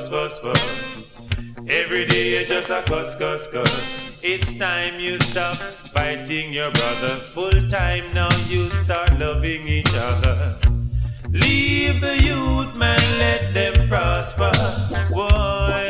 fuss. Every day you just a cuss. It's time you stop fighting your brother. Full time now you start loving each other. Leave the youth, man, let them prosper. Boy,